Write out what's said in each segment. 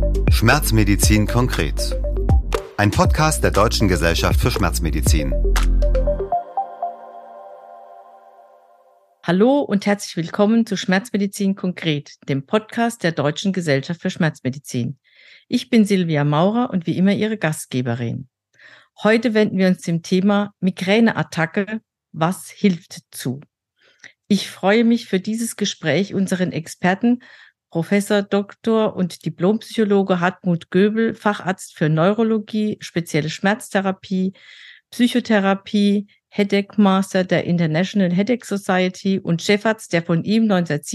Schmerzmedizin konkret. Ein Podcast der Deutschen Gesellschaft für Schmerzmedizin. Hallo und herzlich willkommen zu Schmerzmedizin konkret, dem Podcast der Deutschen Gesellschaft für Schmerzmedizin. Ich bin Silvia Maurer und wie immer Ihre Gastgeberin. Heute wenden wir uns dem Thema Migräneattacke. Was hilft zu? Ich freue mich für dieses Gespräch unseren Experten, Professor Dr. und Diplompsychologe Hartmut Göbel, Facharzt für Neurologie, spezielle Schmerztherapie, Psychotherapie, Headache Master der International Headache Society und Chefarzt der von ihm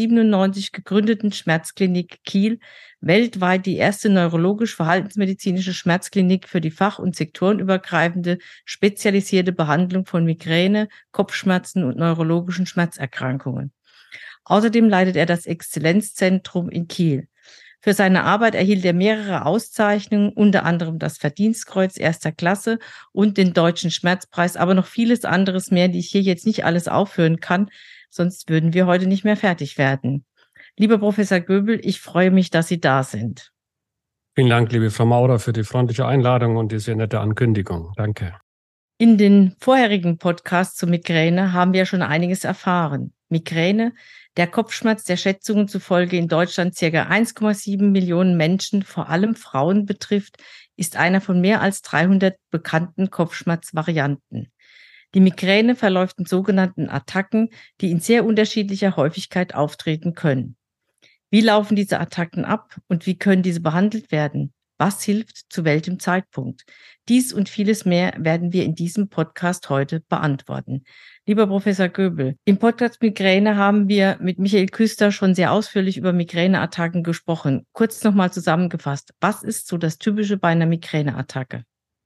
1997 gegründeten Schmerzklinik Kiel, weltweit die erste neurologisch-verhaltensmedizinische Schmerzklinik für die fach- und sektorenübergreifende spezialisierte Behandlung von Migräne, Kopfschmerzen und neurologischen Schmerzerkrankungen. Außerdem leitet er das Exzellenzzentrum in Kiel. Für seine Arbeit erhielt er mehrere Auszeichnungen, unter anderem das Verdienstkreuz erster Klasse und den Deutschen Schmerzpreis, aber noch vieles anderes mehr, die ich hier jetzt nicht alles aufführen kann, sonst würden wir heute nicht mehr fertig werden. Lieber Professor Göbel, ich freue mich, dass Sie da sind. Vielen Dank, liebe Frau Maurer, für die freundliche Einladung und die sehr nette Ankündigung. Danke. In den vorherigen Podcasts zu Migräne haben wir schon einiges erfahren. Migräne, der Kopfschmerz, der Schätzungen zufolge in Deutschland ca. 1,7 Millionen Menschen, vor allem Frauen betrifft, ist einer von mehr als 300 bekannten Kopfschmerzvarianten. Die Migräne verläuft in sogenannten Attacken, die in sehr unterschiedlicher Häufigkeit auftreten können. Wie laufen diese Attacken ab und wie können diese behandelt werden? Was hilft zu welchem Zeitpunkt? Dies und vieles mehr werden wir in diesem Podcast heute beantworten. Lieber Professor Göbel, im Podcast Migräne haben wir mit Michael Küster schon sehr ausführlich über Migräneattacken gesprochen. Kurz nochmal zusammengefasst, was ist so das Typische bei einer Migräneattacke?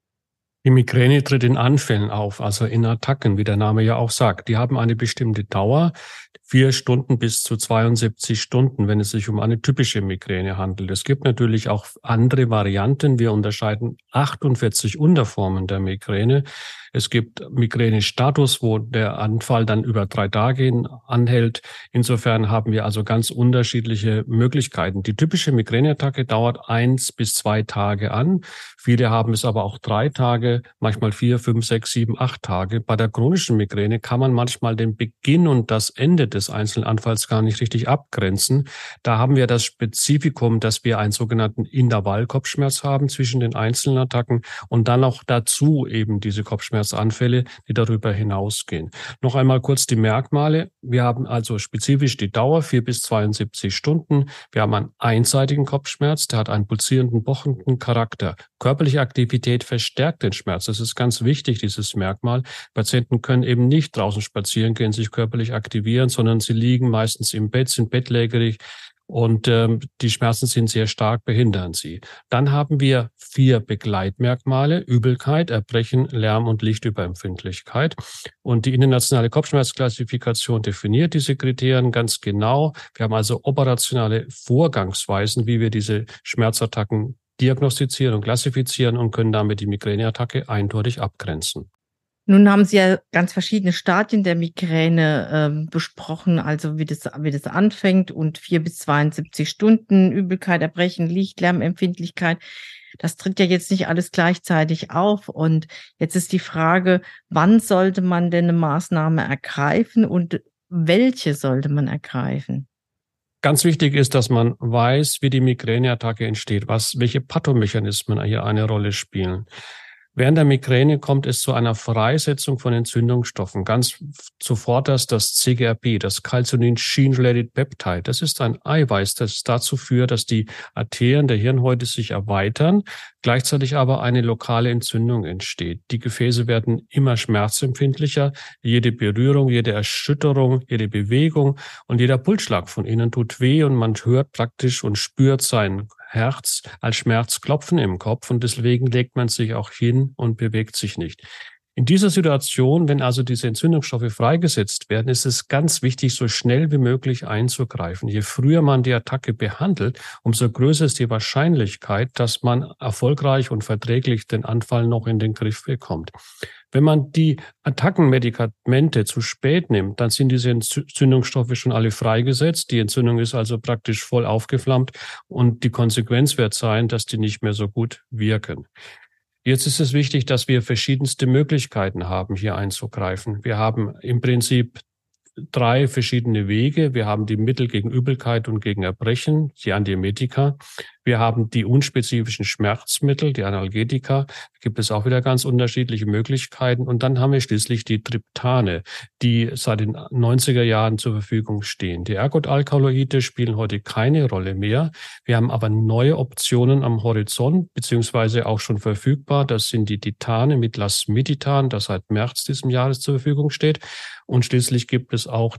Die Migräne tritt in Anfällen auf, also in Attacken, wie der Name ja auch sagt. Die haben eine bestimmte Dauer, 4 Stunden bis zu 72 Stunden, wenn es sich um eine typische Migräne handelt. Es gibt natürlich auch andere Varianten. Wir unterscheiden 48 Unterformen der Migräne. Es gibt Migränestatus, wo der Anfall dann über 3 Tage anhält. Insofern haben wir also ganz unterschiedliche Möglichkeiten. Die typische Migräneattacke dauert 1 bis 2 Tage an. Viele haben es aber auch 3 Tage, manchmal 4, 5, 6, 7, 8 Tage. Bei der chronischen Migräne kann man manchmal den Beginn und das Ende des einzelnen Anfalls gar nicht richtig abgrenzen. Da haben wir das Spezifikum, dass wir einen sogenannten Intervallkopfschmerz haben zwischen den einzelnen Attacken und dann auch dazu eben diese Kopfschmerzanfälle, die darüber hinausgehen. Noch einmal kurz die Merkmale. Wir haben also spezifisch die Dauer 4 bis 72 Stunden. Wir haben einen einseitigen Kopfschmerz, der hat einen pulsierenden, pochenden Charakter. Körperliche Aktivität verstärkt den Schmerz. Das ist ganz wichtig, dieses Merkmal. Patienten können eben nicht draußen spazieren gehen, sich körperlich aktivieren, sondern sie liegen meistens im Bett, sind bettlägerig und die Schmerzen sind sehr stark, behindern sie. Dann haben wir 4 Begleitmerkmale: Übelkeit, Erbrechen, Lärm- und Lichtüberempfindlichkeit. Und die internationale Kopfschmerzklassifikation definiert diese Kriterien ganz genau. Wir haben also operationale Vorgangsweisen, wie wir diese Schmerzattacken diagnostizieren und klassifizieren und können damit die Migräneattacke eindeutig abgrenzen. Nun haben Sie ja ganz verschiedene Stadien der Migräne besprochen, also wie das anfängt und 4 bis 72 Stunden, Übelkeit, Erbrechen, Licht, Lärmempfindlichkeit. Das tritt ja jetzt nicht alles gleichzeitig auf. Und jetzt ist die Frage, wann sollte man denn eine Maßnahme ergreifen und welche sollte man ergreifen? Ganz wichtig ist, dass man weiß, wie die Migräneattacke entsteht, welche Pathomechanismen hier eine Rolle spielen. Während der Migräne kommt es zu einer Freisetzung von Entzündungsstoffen. Ganz zuvorderst das CGRP, das Calcitonin Gene-Related Peptide. Das ist ein Eiweiß, das dazu führt, dass die Arterien der Hirnhäute sich erweitern, gleichzeitig aber eine lokale Entzündung entsteht. Die Gefäße werden immer schmerzempfindlicher. Jede Berührung, jede Erschütterung, jede Bewegung und jeder Pulsschlag von innen tut weh und man hört praktisch und spürt sein Herz als Schmerzklopfen im Kopf und deswegen legt man sich auch hin und bewegt sich nicht. In dieser Situation, wenn also diese Entzündungsstoffe freigesetzt werden, ist es ganz wichtig, so schnell wie möglich einzugreifen. Je früher man die Attacke behandelt, umso größer ist die Wahrscheinlichkeit, dass man erfolgreich und verträglich den Anfall noch in den Griff bekommt. Wenn man die Attackenmedikamente zu spät nimmt, dann sind diese Entzündungsstoffe schon alle freigesetzt. Die Entzündung ist also praktisch voll aufgeflammt und die Konsequenz wird sein, dass die nicht mehr so gut wirken. Jetzt ist es wichtig, dass wir verschiedenste Möglichkeiten haben, hier einzugreifen. Wir haben im Prinzip 3 verschiedene Wege. Wir haben die Mittel gegen Übelkeit und gegen Erbrechen, die Antiemetika. Wir haben die unspezifischen Schmerzmittel, die Analgetika. Da gibt es auch wieder ganz unterschiedliche Möglichkeiten. Und dann haben wir schließlich die Triptane, die seit den 90er Jahren zur Verfügung stehen. Die Ergotalkaloide spielen heute keine Rolle mehr. Wir haben aber neue Optionen am Horizont, beziehungsweise auch schon verfügbar. Das sind die Titane mit Lasmiditan, das seit März diesem Jahres zur Verfügung steht. Und schließlich gibt es auch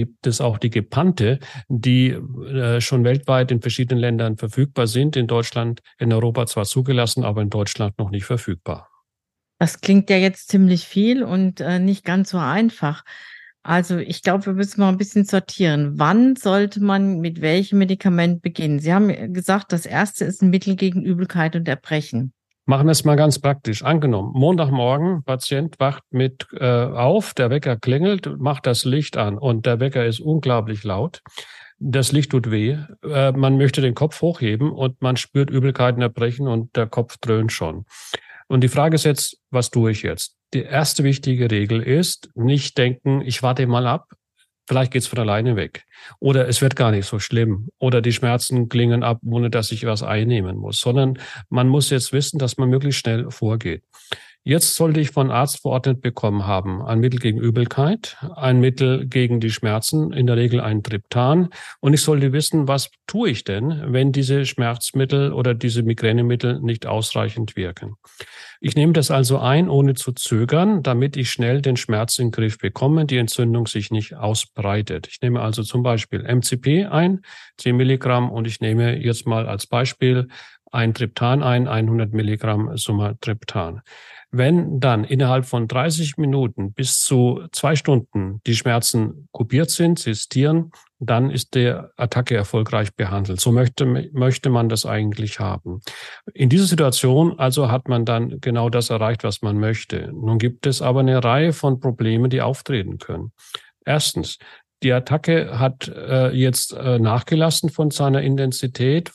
die Gepante, die schon weltweit in verschiedenen Ländern verfügbar sind. In Deutschland, in Europa zwar zugelassen, aber in Deutschland noch nicht verfügbar. Das klingt ja jetzt ziemlich viel und nicht ganz so einfach. Also ich glaube, wir müssen mal ein bisschen sortieren. Wann sollte man mit welchem Medikament beginnen? Sie haben gesagt, das erste ist ein Mittel gegen Übelkeit und Erbrechen. Machen wir es mal ganz praktisch. Angenommen, Montagmorgen, Patient wacht mit auf, der Wecker klingelt, macht das Licht an und der Wecker ist unglaublich laut. Das Licht tut weh. Man möchte den Kopf hochheben und man spürt Übelkeiten, Erbrechen und der Kopf dröhnt schon. Und die Frage ist jetzt, was tue ich jetzt? Die erste wichtige Regel ist, nicht denken, ich warte mal ab. Vielleicht geht's von alleine weg. Oder es wird gar nicht so schlimm. Oder die Schmerzen klingen ab, ohne dass ich was einnehmen muss. Sondern man muss jetzt wissen, dass man möglichst schnell vorgeht. Jetzt sollte ich von Arzt verordnet bekommen haben, ein Mittel gegen Übelkeit, ein Mittel gegen die Schmerzen, in der Regel ein Triptan. Und ich sollte wissen, was tue ich denn, wenn diese Schmerzmittel oder diese Migränemittel nicht ausreichend wirken. Ich nehme das also ein, ohne zu zögern, damit ich schnell den Schmerz in den Griff bekomme, die Entzündung sich nicht ausbreitet. Ich nehme also zum Beispiel MCP ein, 10 Milligramm, und ich nehme jetzt mal als Beispiel ein Triptan ein, 100 Milligramm Sumatriptan. Wenn dann innerhalb von 30 Minuten bis zu 2 Stunden die Schmerzen kupiert sind, sistieren, dann ist der Attacke erfolgreich behandelt. So möchte man das eigentlich haben. In dieser Situation also hat man dann genau das erreicht, was man möchte. Nun gibt es aber eine Reihe von Problemen, die auftreten können. Erstens, die Attacke hat jetzt nachgelassen von seiner Intensität,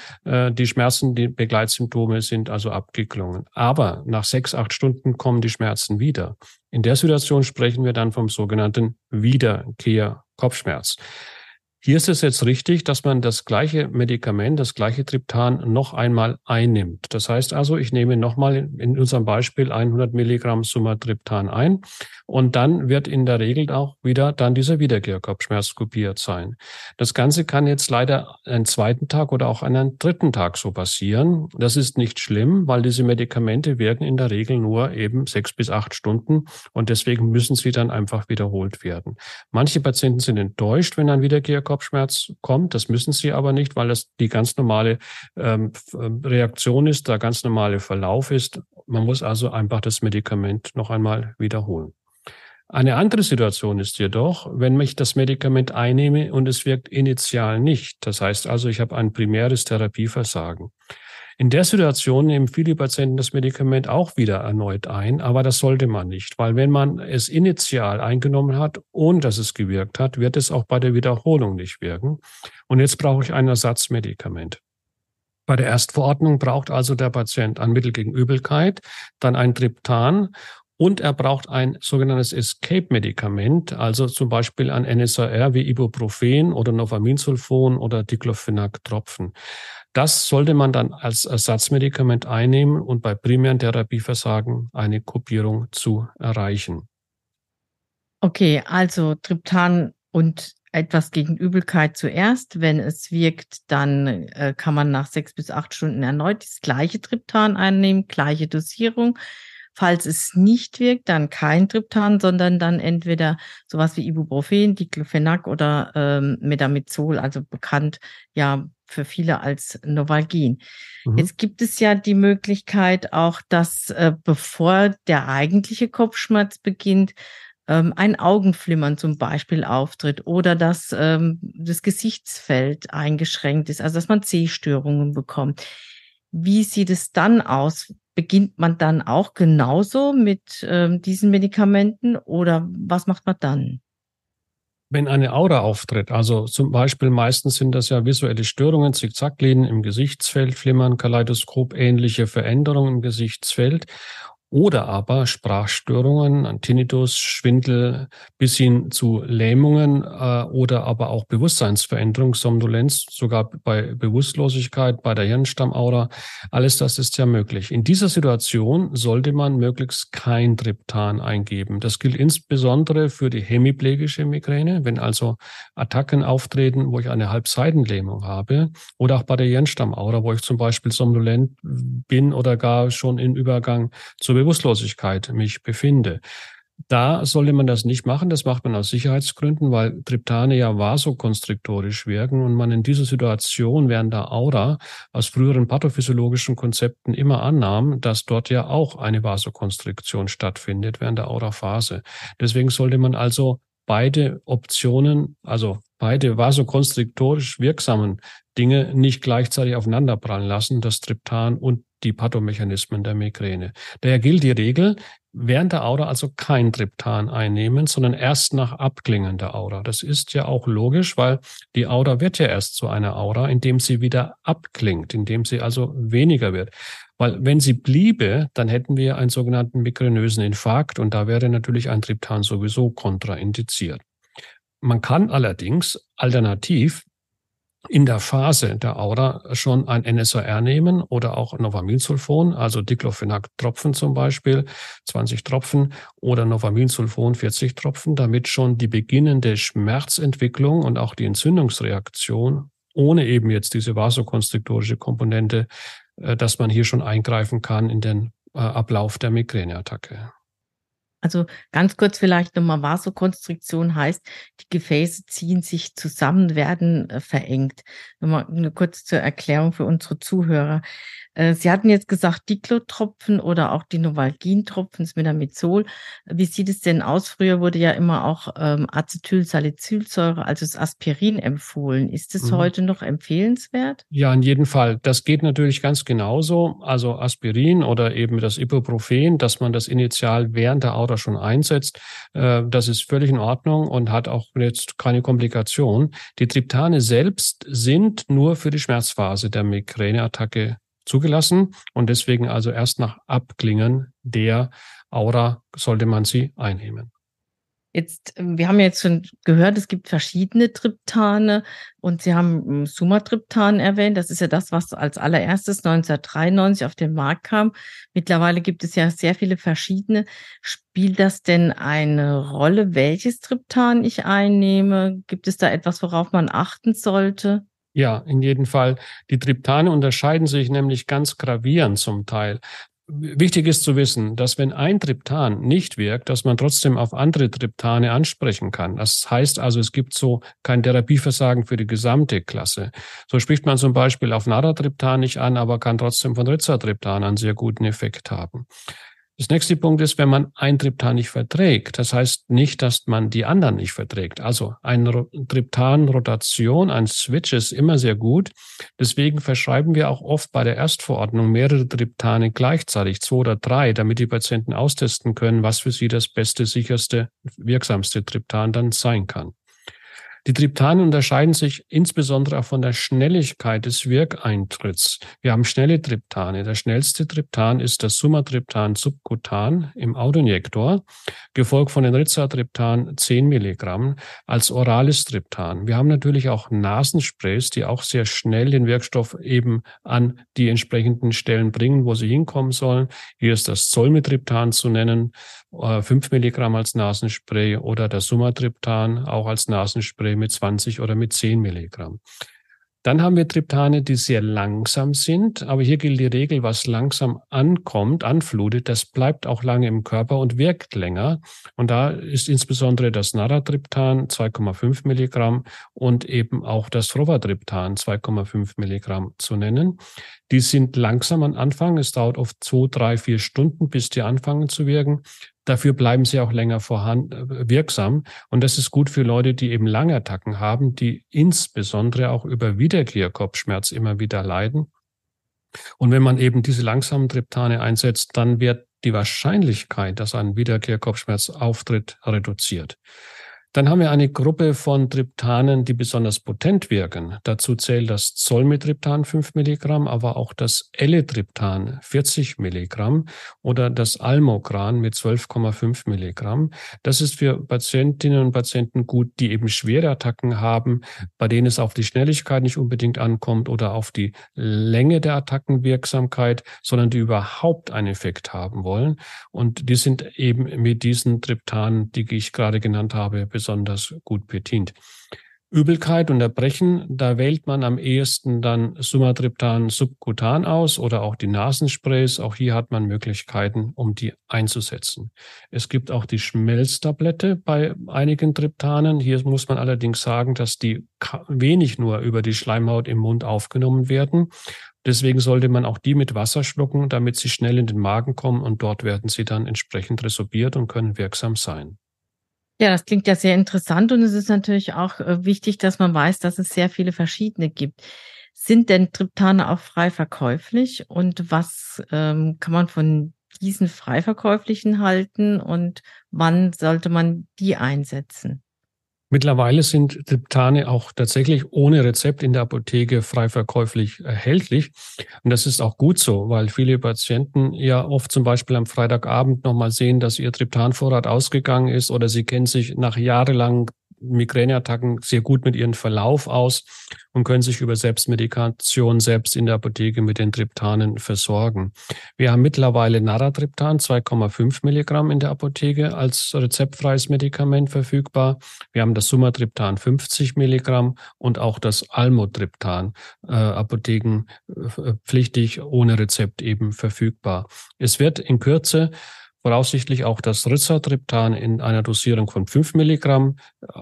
die Schmerzen, die Begleitsymptome sind also abgeklungen. Aber nach 6-8 Stunden kommen die Schmerzen wieder. In der Situation sprechen wir dann vom sogenannten Wiederkehr-Kopfschmerz. Hier ist es jetzt richtig, dass man das gleiche Medikament, das gleiche Triptan noch einmal einnimmt. Das heißt also, ich nehme nochmal in unserem Beispiel 100 Milligramm Sumatriptan ein und dann wird in der Regel auch wieder dann dieser Wiederkehr-Kopfschmerz kupiert sein. Das Ganze kann jetzt leider einen 2. Tag oder auch einen 3. Tag so passieren. Das ist nicht schlimm, weil diese Medikamente wirken in der Regel nur eben 6 bis 8 Stunden und deswegen müssen sie dann einfach wiederholt werden. Manche Patienten sind enttäuscht, wenn ein Wiederkehr-Kopfschmerz kommt. Das müssen sie aber nicht, weil das die ganz normale Reaktion ist, der ganz normale Verlauf ist. Man muss also einfach das Medikament noch einmal wiederholen. Eine andere Situation ist jedoch, wenn ich das Medikament einnehme und es wirkt initial nicht. Das heißt also, ich habe ein primäres Therapieversagen. In der Situation nehmen viele Patienten das Medikament auch wieder erneut ein, aber das sollte man nicht, weil wenn man es initial eingenommen hat, ohne dass es gewirkt hat, wird es auch bei der Wiederholung nicht wirken. Und jetzt brauche ich ein Ersatzmedikament. Bei der Erstverordnung braucht also der Patient ein Mittel gegen Übelkeit, dann ein Triptan und er braucht ein sogenanntes Escape-Medikament, also zum Beispiel ein NSAR wie Ibuprofen oder Novaminsulfon oder Diclofenac-Tropfen. Das sollte man dann als Ersatzmedikament einnehmen und bei primären Therapieversagen eine Kopierung zu erreichen. Okay, also Triptan und etwas gegen Übelkeit zuerst. Wenn es wirkt, dann kann man nach 6 bis 8 Stunden erneut das gleiche Triptan einnehmen, gleiche Dosierung. Falls es nicht wirkt, dann kein Triptan, sondern dann entweder sowas wie Ibuprofen, Diclofenac oder Metamizol, also bekannt ja für viele als Novalgin. Jetzt gibt es ja die Möglichkeit auch, dass bevor der eigentliche Kopfschmerz beginnt, ein Augenflimmern zum Beispiel auftritt oder dass das Gesichtsfeld eingeschränkt ist, also dass man Sehstörungen bekommt. Wie sieht es dann aus? Beginnt man dann auch genauso mit diesen Medikamenten oder was macht man dann? Wenn eine Aura auftritt, also zum Beispiel meistens sind das ja visuelle Störungen, Zickzacklinien im Gesichtsfeld, Flimmern, Kaleidoskop, ähnliche Veränderungen im Gesichtsfeld oder aber Sprachstörungen, Tinnitus, Schwindel bis hin zu Lähmungen oder aber auch Bewusstseinsveränderung, Somnolenz, sogar bei Bewusstlosigkeit, bei der Hirnstammaura. Alles das ist ja möglich. In dieser Situation sollte man möglichst kein Triptan eingeben. Das gilt insbesondere für die hemiplegische Migräne, wenn also Attacken auftreten, wo ich eine Halbseitenlähmung habe, oder auch bei der Hirnstammaura, wo ich zum Beispiel somnolent bin oder gar schon im Übergang zur Bewusstlosigkeit mich befinde. Da sollte man das nicht machen. Das macht man aus Sicherheitsgründen, weil Triptane ja vasokonstriktorisch wirken und man in dieser Situation während der Aura aus früheren pathophysiologischen Konzepten immer annahm, dass dort ja auch eine Vasokonstriktion stattfindet während der Auraphase. Deswegen sollte man also beide Optionen, also beide vasokonstriktorisch wirksamen Dinge nicht gleichzeitig aufeinanderprallen lassen, das Triptan und die Pathomechanismen der Migräne. Daher gilt die Regel, während der Aura also kein Triptan einnehmen, sondern erst nach Abklingen der Aura. Das ist ja auch logisch, weil die Aura wird ja erst zu einer Aura, indem sie wieder abklingt, indem sie also weniger wird. Weil wenn sie bliebe, dann hätten wir einen sogenannten migränösen Infarkt und da wäre natürlich ein Triptan sowieso kontraindiziert. Man kann allerdings alternativ in der Phase der Aura schon ein NSAR nehmen oder auch Novamilsulfon, also Diclofenac-Tropfen zum Beispiel, 20 Tropfen oder Novamilsulfon 40 Tropfen, damit schon die beginnende Schmerzentwicklung und auch die Entzündungsreaktion ohne eben jetzt diese vasokonstriktorische Komponente, dass man hier schon eingreifen kann in den Ablauf der Migräneattacke. Also ganz kurz vielleicht nochmal, Vasokonstriktion heißt, die Gefäße ziehen sich zusammen, werden verengt. Nochmal eine kurz zur Erklärung für unsere Zuhörer. Sie hatten jetzt gesagt, Diclotropfen oder auch die Novalgin-Tropfen, das Metamizol. Wie sieht es denn aus? Früher wurde ja immer auch Acetylsalicylsäure, also das Aspirin, empfohlen. Ist es heute noch empfehlenswert? Ja, in jedem Fall. Das geht natürlich ganz genauso. Also Aspirin oder eben das Ibuprofen, dass man das initial während der Aura schon einsetzt, das ist völlig in Ordnung und hat auch jetzt keine Komplikation. Die Triptane selbst sind nur für die Schmerzphase der Migräneattacke zugelassen und deswegen also erst nach Abklingen der Aura sollte man sie einnehmen. Jetzt, wir haben jetzt schon gehört, es gibt verschiedene Triptane und Sie haben Sumatriptan erwähnt. Das ist ja das, was als allererstes 1993 auf den Markt kam. Mittlerweile gibt es ja sehr viele verschiedene. Spielt das denn eine Rolle, welches Triptan ich einnehme? Gibt es da etwas, worauf man achten sollte? Ja, in jedem Fall. Die Triptane unterscheiden sich nämlich ganz gravierend zum Teil. Wichtig ist zu wissen, dass wenn ein Triptan nicht wirkt, dass man trotzdem auf andere Triptane ansprechen kann. Das heißt also, es gibt so kein Therapieversagen für die gesamte Klasse. So spricht man zum Beispiel auf Naratriptan nicht an, aber kann trotzdem von Rizatriptan einen sehr guten Effekt haben. Das nächste Punkt ist, wenn man ein Triptan nicht verträgt. Das heißt nicht, dass man die anderen nicht verträgt. Also eine Triptan-Rotation, ein Switch ist immer sehr gut. Deswegen verschreiben wir auch oft bei der Erstverordnung mehrere Triptane gleichzeitig, 2 oder 3, damit die Patienten austesten können, was für sie das beste, sicherste, wirksamste Triptan dann sein kann. Die Triptane unterscheiden sich insbesondere auch von der Schnelligkeit des Wirkeintritts. Wir haben schnelle Triptane. Der schnellste Triptan ist das Sumatriptan subkutan im Autoinjektor, gefolgt von den Rizatriptan 10 Milligramm als orales Triptan. Wir haben natürlich auch Nasensprays, die auch sehr schnell den Wirkstoff eben an die entsprechenden Stellen bringen, wo sie hinkommen sollen. Hier ist das Zolmitriptan zu nennen, 5 Milligramm als Nasenspray oder das Sumatriptan auch als Nasenspray mit 20 oder mit 10 Milligramm. Dann haben wir Triptane, die sehr langsam sind, aber hier gilt die Regel, was langsam ankommt, anflutet, das bleibt auch lange im Körper und wirkt länger. Und da ist insbesondere das Naratriptan 2,5 Milligramm und eben auch das Rovatriptan 2,5 Milligramm zu nennen. Die sind langsam am Anfang. Es dauert oft 2, 3, 4 Stunden, bis die anfangen zu wirken. Dafür bleiben sie auch länger wirksam. Und das ist gut für Leute, die eben lange Attacken haben, die insbesondere auch über Wiederkehrkopfschmerz immer wieder leiden. Und wenn man eben diese langsamen Triptane einsetzt, dann wird die Wahrscheinlichkeit, dass ein Wiederkehrkopfschmerz auftritt, reduziert. Dann haben wir eine Gruppe von Triptanen, die besonders potent wirken. Dazu zählt das Zolmitriptan 5 Milligramm, aber auch das Elatriptan 40 Milligramm oder das Almogran mit 12,5 Milligramm. Das ist für Patientinnen und Patienten gut, die eben schwere Attacken haben, bei denen es auf die Schnelligkeit nicht unbedingt ankommt oder auf die Länge der Attackenwirksamkeit, sondern die überhaupt einen Effekt haben wollen. Und die sind eben mit diesen Triptanen, die ich gerade genannt habe, besonders gut bedient. Übelkeit und Erbrechen, da wählt man am ehesten dann Sumatriptan subkutan aus oder auch die Nasensprays. Auch hier hat man Möglichkeiten, um die einzusetzen. Es gibt auch die Schmelztablette bei einigen Triptanen. Hier muss man allerdings sagen, dass die wenig nur über die Schleimhaut im Mund aufgenommen werden. Deswegen sollte man auch die mit Wasser schlucken, damit sie schnell in den Magen kommen und dort werden sie dann entsprechend resorbiert und können wirksam sein. Ja, das klingt ja sehr interessant und es ist natürlich auch wichtig, dass man weiß, dass es sehr viele verschiedene gibt. Sind denn Triptane auch frei verkäuflich und was kann man von diesen frei verkäuflichen halten und wann sollte man die einsetzen? Mittlerweile sind Triptane auch tatsächlich ohne Rezept in der Apotheke frei verkäuflich erhältlich. Und das ist auch gut so, weil viele Patienten ja oft zum Beispiel am Freitagabend nochmal sehen, dass ihr Triptanvorrat ausgegangen ist oder sie kennen sich nach jahrelangen Migräneattacken sehr gut mit ihrem Verlauf aus und können sich über Selbstmedikation selbst in der Apotheke mit den Triptanen versorgen. Wir haben mittlerweile Naratriptan 2,5 Milligramm in der Apotheke als rezeptfreies Medikament verfügbar. Wir haben das Sumatriptan 50 Milligramm und auch das Almotriptan, apothekenpflichtig ohne Rezept eben verfügbar. Es wird in Kürze voraussichtlich auch das Rizatriptan in einer Dosierung von 5 Milligramm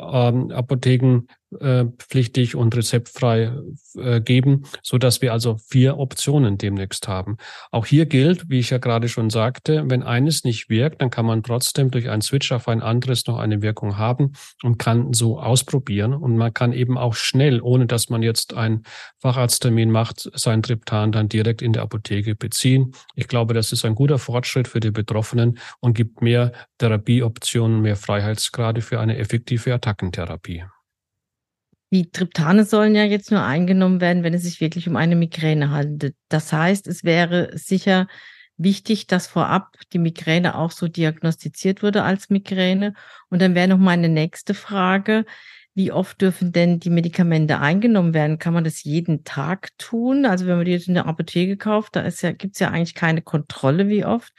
apothekenpflichtig und rezeptfrei geben, so dass wir also 4 Optionen demnächst haben. Auch hier gilt, wie ich ja gerade schon sagte, wenn eines nicht wirkt, dann kann man trotzdem durch einen Switch auf ein anderes noch eine Wirkung haben und kann so ausprobieren. Und man kann eben auch schnell, ohne dass man jetzt einen Facharzttermin macht, sein Triptan dann direkt in der Apotheke beziehen. Ich glaube, das ist ein guter Fortschritt für die Betroffenen und gibt mehr Therapieoptionen, mehr Freiheitsgrade für eine effektive Attackentherapie. Die Triptane sollen ja jetzt nur eingenommen werden, wenn es sich wirklich um eine Migräne handelt. Das heißt, es wäre sicher wichtig, dass vorab die Migräne auch so diagnostiziert wurde als Migräne. Und dann wäre noch meine nächste Frage, wie oft dürfen denn die Medikamente eingenommen werden? Kann man das jeden Tag tun? Also wenn man die jetzt in der Apotheke kauft, gibt es ja eigentlich keine Kontrolle, wie oft.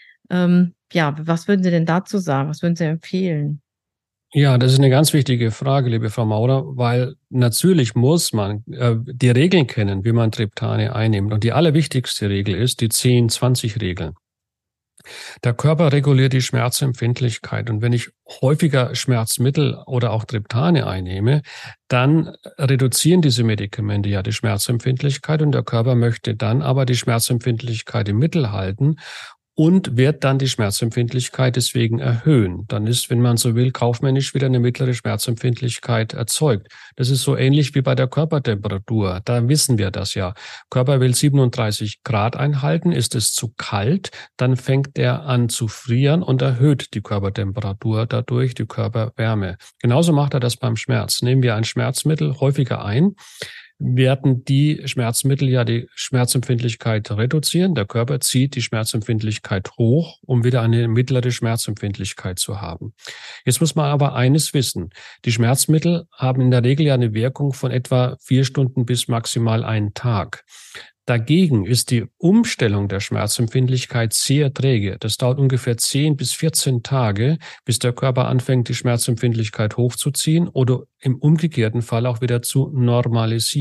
Was würden Sie denn dazu sagen? Was würden Sie empfehlen? Ja, das ist eine ganz wichtige Frage, liebe Frau Maurer, weil natürlich muss man die Regeln kennen, wie man Triptane einnimmt. Und die allerwichtigste Regel ist die 10-20-Regel. Der Körper reguliert die Schmerzempfindlichkeit. Und wenn ich häufiger Schmerzmittel oder auch Triptane einnehme, dann reduzieren diese Medikamente ja die Schmerzempfindlichkeit und der Körper möchte dann aber die Schmerzempfindlichkeit im Mittel halten und wird dann die Schmerzempfindlichkeit deswegen erhöhen. Dann ist, wenn man so will, kaufmännisch wieder eine mittlere Schmerzempfindlichkeit erzeugt. Das ist so ähnlich wie bei der Körpertemperatur. Da wissen wir das ja. Körper will 37 Grad einhalten. Ist es zu kalt, dann fängt er an zu frieren und erhöht die Körpertemperatur, dadurch die Körperwärme. Genauso macht er das beim Schmerz. Nehmen wir ein Schmerzmittel häufiger ein, werden die Schmerzmittel ja die Schmerzempfindlichkeit reduzieren. Der Körper zieht die Schmerzempfindlichkeit hoch, um wieder eine mittlere Schmerzempfindlichkeit zu haben. Jetzt muss man aber eines wissen. Die Schmerzmittel haben in der Regel ja eine Wirkung von etwa 4 Stunden bis maximal 1 Tag. Dagegen ist die Umstellung der Schmerzempfindlichkeit sehr träge. Das dauert ungefähr 10 bis 14 Tage, bis der Körper anfängt, die Schmerzempfindlichkeit hochzuziehen oder im umgekehrten Fall auch wieder zu normalisieren.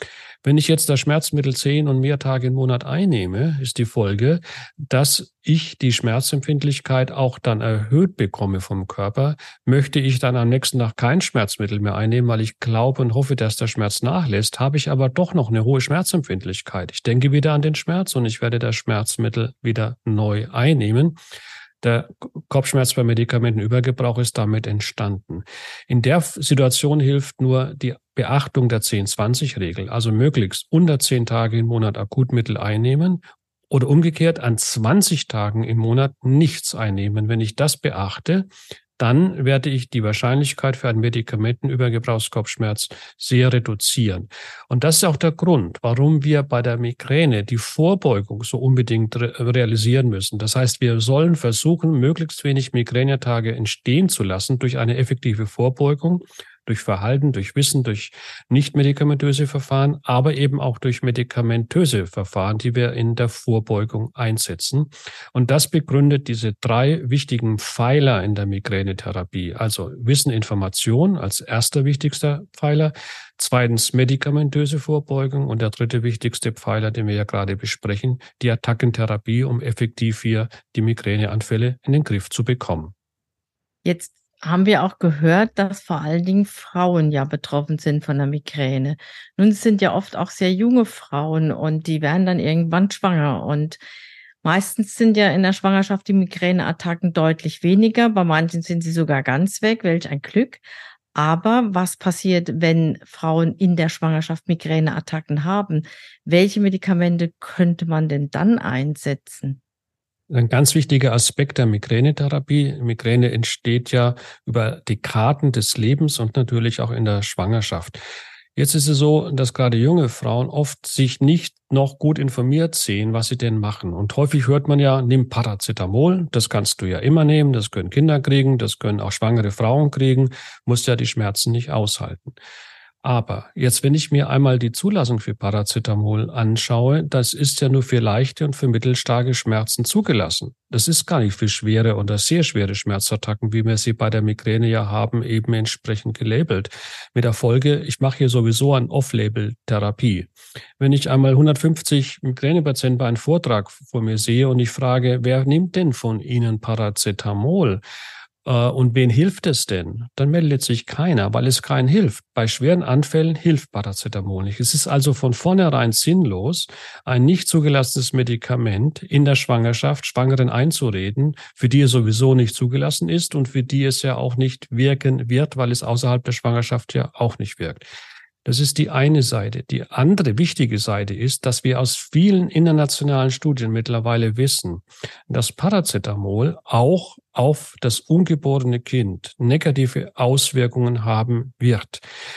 Wenn ich jetzt das Schmerzmittel 10 und mehr Tage im Monat einnehme, ist die Folge, dass ich die Schmerzempfindlichkeit auch dann erhöht bekomme vom Körper. Möchte ich dann am nächsten Tag kein Schmerzmittel mehr einnehmen, weil ich glaube und hoffe, dass der Schmerz nachlässt, habe ich aber doch noch eine hohe Schmerzempfindlichkeit. Ich denke wieder an den Schmerz und ich werde das Schmerzmittel wieder neu einnehmen. Der Kopfschmerz bei Medikamentenübergebrauch ist damit entstanden. In der Situation hilft nur die Beachtung der 10-20-Regel, also möglichst unter 10 Tage im Monat Akutmittel einnehmen oder umgekehrt an 20 Tagen im Monat nichts einnehmen. Wenn ich das beachte, dann werde ich die Wahrscheinlichkeit für einen Medikamentenübergebrauchskopfschmerz sehr reduzieren. Und das ist auch der Grund, warum wir bei der Migräne die Vorbeugung so unbedingt realisieren müssen. Das heißt, wir sollen versuchen, möglichst wenig Migränetage entstehen zu lassen durch eine effektive Vorbeugung, durch Verhalten, durch Wissen, durch nicht-medikamentöse Verfahren, aber eben auch durch medikamentöse Verfahren, die wir in der Vorbeugung einsetzen. Und das begründet diese 3 wichtigen Pfeiler in der Migränetherapie. Also Wissen, Information als erster wichtigster Pfeiler, 2. medikamentöse Vorbeugung und der 3. wichtigste Pfeiler, den wir ja gerade besprechen, die Attackentherapie, um effektiv hier die Migräneanfälle in den Griff zu bekommen. Jetzt haben wir auch gehört, dass vor allen Dingen Frauen ja betroffen sind von der Migräne. Nun, es sind ja oft auch sehr junge Frauen und die werden dann irgendwann schwanger. Und meistens sind ja in der Schwangerschaft die Migräneattacken deutlich weniger. Bei manchen sind sie sogar ganz weg. Welch ein Glück. Aber was passiert, wenn Frauen in der Schwangerschaft Migräneattacken haben? Welche Medikamente könnte man denn dann einsetzen? Ein ganz wichtiger Aspekt der Migränetherapie. Migräne entsteht ja über Dekaden des Lebens und natürlich auch in der Schwangerschaft. Jetzt ist es so, dass gerade junge Frauen oft sich nicht noch gut informiert sehen, was sie denn machen. Und häufig hört man ja, nimm Paracetamol, das kannst du ja immer nehmen, das können Kinder kriegen, das können auch schwangere Frauen kriegen, musst ja die Schmerzen nicht aushalten. Aber jetzt, wenn ich mir einmal die Zulassung für Paracetamol anschaue, das ist ja nur für leichte und für mittelstarke Schmerzen zugelassen. Das ist gar nicht für schwere oder sehr schwere Schmerzattacken, wie wir sie bei der Migräne ja haben, eben entsprechend gelabelt. Mit der Folge, ich mache hier sowieso eine Off-Label-Therapie. Wenn ich einmal 150 Migränepatienten bei einem Vortrag vor mir sehe und ich frage, wer nimmt denn von Ihnen Paracetamol? Und wen hilft es denn? Dann meldet sich keiner, weil es keinen hilft. Bei schweren Anfällen hilft Paracetamol nicht. Es ist also von vornherein sinnlos, ein nicht zugelassenes Medikament in der Schwangerschaft Schwangeren einzureden, für die es sowieso nicht zugelassen ist und für die es ja auch nicht wirken wird, weil es außerhalb der Schwangerschaft ja auch nicht wirkt. Das ist die eine Seite. Die andere wichtige Seite ist, dass wir aus vielen internationalen Studien mittlerweile wissen, dass Paracetamol auch auf das ungeborene Kind negative Auswirkungen haben wird.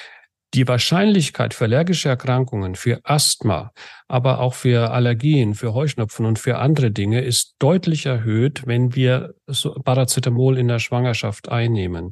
Die Wahrscheinlichkeit für allergische Erkrankungen, für Asthma, aber auch für Allergien, für Heuschnupfen und für andere Dinge ist deutlich erhöht, wenn wir Paracetamol in der Schwangerschaft einnehmen.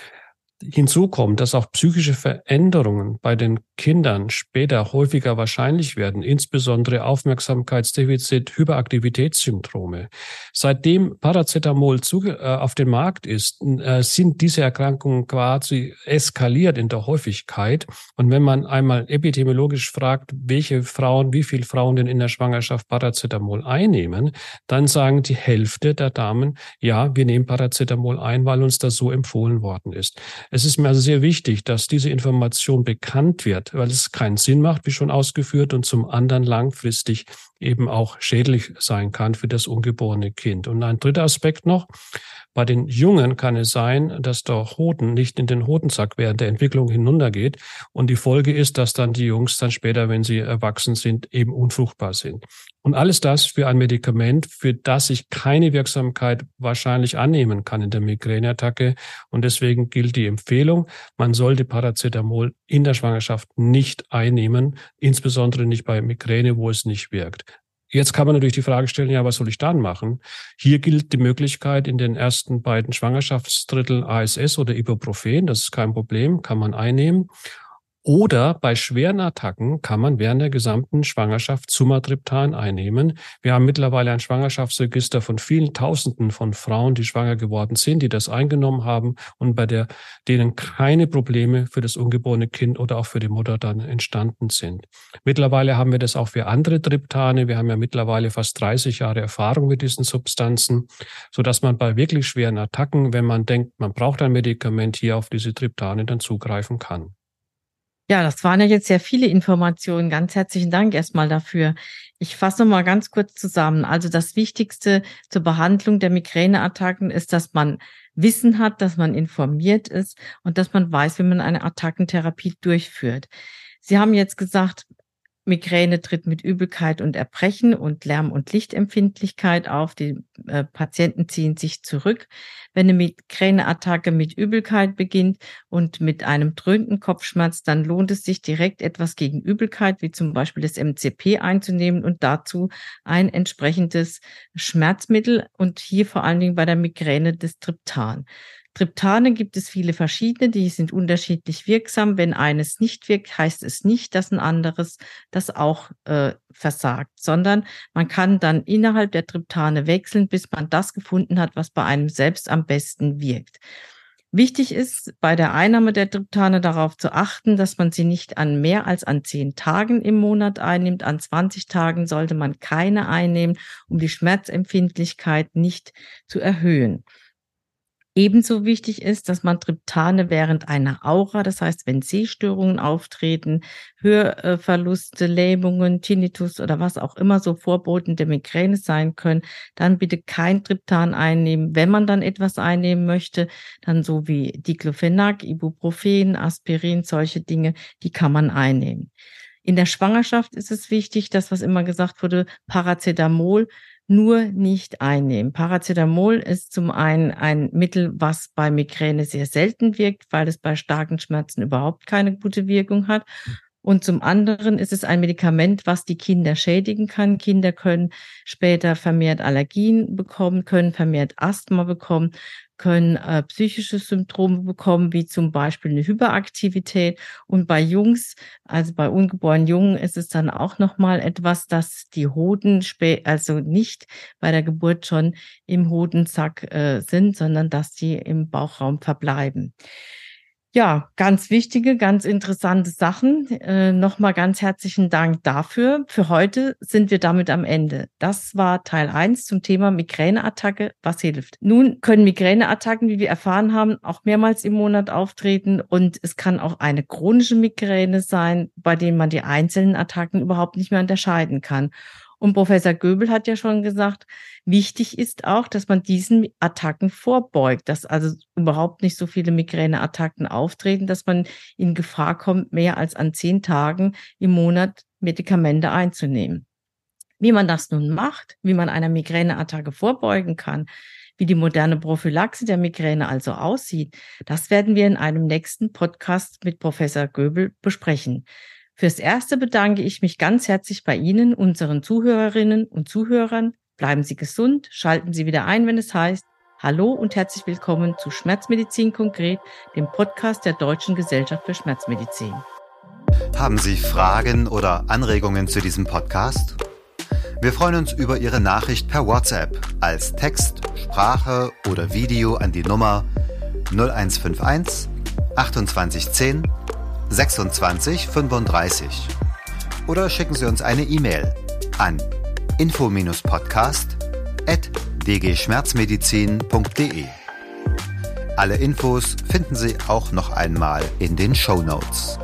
Hinzu kommt, dass auch psychische Veränderungen bei den Kindern später häufiger wahrscheinlich werden, insbesondere Aufmerksamkeitsdefizit, Hyperaktivitätssyndrome. Seitdem Paracetamol auf dem Markt ist, sind diese Erkrankungen quasi eskaliert in der Häufigkeit. Und wenn man einmal epidemiologisch fragt, wie viele Frauen denn in der Schwangerschaft Paracetamol einnehmen, dann sagen die Hälfte der Damen, ja, wir nehmen Paracetamol ein, weil uns das so empfohlen worden ist. Es ist mir also sehr wichtig, dass diese Information bekannt wird, weil es keinen Sinn macht, wie schon ausgeführt, und zum anderen langfristig eben auch schädlich sein kann für das ungeborene Kind. Und ein dritter Aspekt noch: Bei den Jungen kann es sein, dass der Hoden nicht in den Hodensack während der Entwicklung hinuntergeht. Und die Folge ist, dass dann die Jungs dann später, wenn sie erwachsen sind, eben unfruchtbar sind. Und alles das für ein Medikament, für das ich keine Wirksamkeit wahrscheinlich annehmen kann in der Migräneattacke. Und deswegen gilt die Empfehlung, man sollte Paracetamol in der Schwangerschaft nicht einnehmen, insbesondere nicht bei Migräne, wo es nicht wirkt. Jetzt kann man natürlich die Frage stellen, ja, was soll ich dann machen? Hier gilt die Möglichkeit in den ersten beiden Schwangerschaftsdritteln ASS oder Ibuprofen. Das ist kein Problem, kann man einnehmen. Oder bei schweren Attacken kann man während der gesamten Schwangerschaft Sumatriptan einnehmen. Wir haben mittlerweile ein Schwangerschaftsregister von vielen Tausenden von Frauen, die schwanger geworden sind, die das eingenommen haben und denen keine Probleme für das ungeborene Kind oder auch für die Mutter dann entstanden sind. Mittlerweile haben wir das auch für andere Triptane. Wir haben ja mittlerweile fast 30 Jahre Erfahrung mit diesen Substanzen, sodass man bei wirklich schweren Attacken, wenn man denkt, man braucht ein Medikament, hier auf diese Triptane dann zugreifen kann. Ja, das waren ja jetzt sehr viele Informationen. Ganz herzlichen Dank erstmal dafür. Ich fasse noch mal ganz kurz zusammen. Also das Wichtigste zur Behandlung der Migräneattacken ist, dass man Wissen hat, dass man informiert ist und dass man weiß, wie man eine Attackentherapie durchführt. Sie haben jetzt gesagt, Migräne tritt mit Übelkeit und Erbrechen und Lärm- und Lichtempfindlichkeit auf. Die Patienten ziehen sich zurück. Wenn eine Migräneattacke mit Übelkeit beginnt und mit einem dröhnenden Kopfschmerz, dann lohnt es sich direkt etwas gegen Übelkeit, wie zum Beispiel das MCP einzunehmen und dazu ein entsprechendes Schmerzmittel und hier vor allen Dingen bei der Migräne das Triptan. Triptane gibt es viele verschiedene, die sind unterschiedlich wirksam. Wenn eines nicht wirkt, heißt es nicht, dass ein anderes das auch versagt, sondern man kann dann innerhalb der Triptane wechseln, bis man das gefunden hat, was bei einem selbst am besten wirkt. Wichtig ist bei der Einnahme der Triptane darauf zu achten, dass man sie nicht an mehr als an 10 Tagen im Monat einnimmt. An 20 Tagen sollte man keine einnehmen, um die Schmerzempfindlichkeit nicht zu erhöhen. Ebenso wichtig ist, dass man Triptane während einer Aura, das heißt, wenn Sehstörungen auftreten, Hörverluste, Lähmungen, Tinnitus oder was auch immer so Vorboten der Migräne sein können, dann bitte kein Triptan einnehmen. Wenn man dann etwas einnehmen möchte, dann so wie Diclofenac, Ibuprofen, Aspirin, solche Dinge, die kann man einnehmen. In der Schwangerschaft ist es wichtig, dass, was immer gesagt wurde, Paracetamol nur nicht einnehmen. Paracetamol ist zum einen ein Mittel, was bei Migräne sehr selten wirkt, weil es bei starken Schmerzen überhaupt keine gute Wirkung hat. Und zum anderen ist es ein Medikament, was die Kinder schädigen kann. Kinder können später vermehrt Allergien bekommen, können vermehrt Asthma bekommen, können psychische Symptome bekommen, wie zum Beispiel eine Hyperaktivität. Und bei Jungs, also bei ungeborenen Jungen, ist es dann auch nochmal etwas, dass die Hoden also nicht bei der Geburt schon im Hodensack sind, sondern dass die im Bauchraum verbleiben. Ja, ganz wichtige, ganz interessante Sachen. Nochmal ganz herzlichen Dank dafür. Für heute sind wir damit am Ende. Das war Teil 1 zum Thema Migräneattacke. Was hilft? Nun können Migräneattacken, wie wir erfahren haben, auch mehrmals im Monat auftreten. Und es kann auch eine chronische Migräne sein, bei denen man die einzelnen Attacken überhaupt nicht mehr unterscheiden kann. Und Professor Göbel hat ja schon gesagt, wichtig ist auch, dass man diesen Attacken vorbeugt, dass also überhaupt nicht so viele Migräneattacken auftreten, dass man in Gefahr kommt, mehr als an 10 Tagen im Monat Medikamente einzunehmen. Wie man das nun macht, wie man einer Migräneattacke vorbeugen kann, wie die moderne Prophylaxe der Migräne also aussieht, das werden wir in einem nächsten Podcast mit Professor Göbel besprechen. Fürs Erste bedanke ich mich ganz herzlich bei Ihnen, unseren Zuhörerinnen und Zuhörern. Bleiben Sie gesund, schalten Sie wieder ein, wenn es heißt, hallo und herzlich willkommen zu Schmerzmedizin konkret, dem Podcast der Deutschen Gesellschaft für Schmerzmedizin. Haben Sie Fragen oder Anregungen zu diesem Podcast? Wir freuen uns über Ihre Nachricht per WhatsApp als Text, Sprache oder Video an die Nummer 0151 2810 26 35 oder schicken Sie uns eine E-Mail an info-podcast@dgschmerzmedizin.de. Alle Infos finden Sie auch noch einmal in den Shownotes.